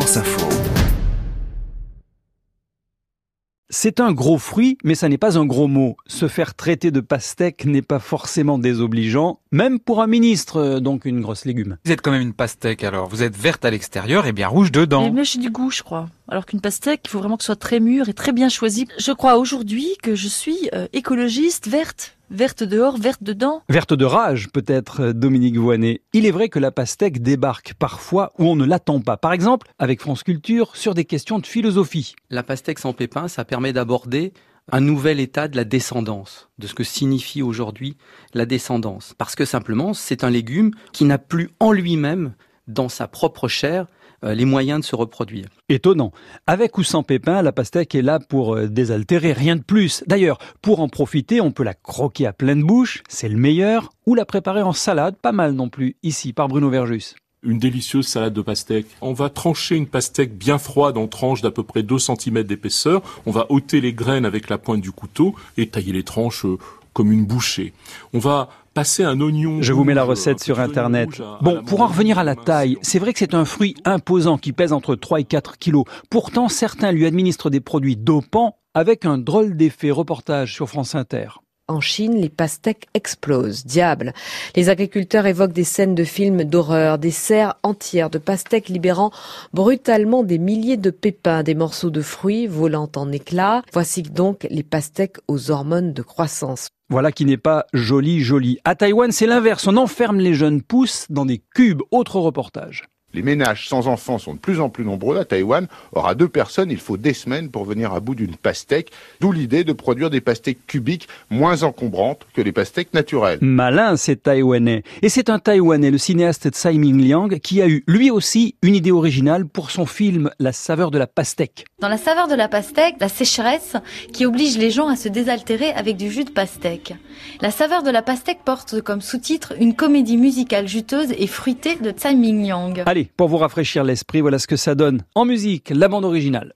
France Info. C'est un gros fruit, mais ça n'est pas un gros mot. Se faire traiter de pastèque n'est pas forcément désobligeant, même pour un ministre, donc une grosse légume. Vous êtes quand même une pastèque alors. Vous êtes verte à l'extérieur et bien rouge dedans. Mais j'ai du goût, je crois. Alors qu'une pastèque, il faut vraiment que ce soit très mûr et très bien choisi. Je crois aujourd'hui que je suis écologiste, verte. Verte dehors, verte dedans. Verte de rage, peut-être, Dominique Voynet. Il est vrai que la pastèque débarque parfois où on ne l'attend pas. Par exemple, avec France Culture, sur des questions de philosophie. La pastèque sans pépins, ça permet d'aborder un nouvel état de la descendance, de ce que signifie aujourd'hui la descendance. Parce que simplement, c'est un légume qui n'a plus en lui-même, dans sa propre chair, les moyens de se reproduire. Étonnant. Avec ou sans pépins, la pastèque est là pour désaltérer, rien de plus. D'ailleurs, pour en profiter, on peut la croquer à pleine bouche, c'est le meilleur, ou la préparer en salade, pas mal non plus, ici, par Bruno Verjus. Une délicieuse salade de pastèque. On va trancher une pastèque bien froide en tranches d'à peu près 2 cm d'épaisseur. On va ôter les graines avec la pointe du couteau et tailler les tranches comme une bouchée. On va passer un oignon. Je vous mets la recette sur Internet. Bon, pour en revenir à la taille, c'est vrai que c'est un fruit imposant qui pèse entre 3 et 4 kilos. Pourtant, certains lui administrent des produits dopants avec un drôle d'effet. Reportage sur France Inter. En Chine, les pastèques explosent. Diable. Les agriculteurs évoquent des scènes de films d'horreur, des serres entières de pastèques libérant brutalement des milliers de pépins, des morceaux de fruits volant en éclats. Voici donc les pastèques aux hormones de croissance. Voilà qui n'est pas joli. À Taïwan, c'est l'inverse. On enferme les jeunes pousses dans des cubes. Autre reportage. Les ménages sans enfants sont de plus en plus nombreux à Taïwan. Or, à 2 personnes, il faut des semaines pour venir à bout d'une pastèque. D'où l'idée de produire des pastèques cubiques moins encombrantes que les pastèques naturelles. Malin, ces Taïwanais. Et c'est un Taïwanais, le cinéaste Tsai Ming-liang, qui a eu, lui aussi, une idée originale pour son film La saveur de la pastèque. Dans La saveur de la pastèque, la sécheresse qui oblige les gens à se désaltérer avec du jus de pastèque. La saveur de la pastèque porte comme sous-titre une comédie musicale juteuse et fruitée de Tsai Ming-liang. Allez, pour vous rafraîchir l'esprit, voilà ce que ça donne. En musique, la bande originale.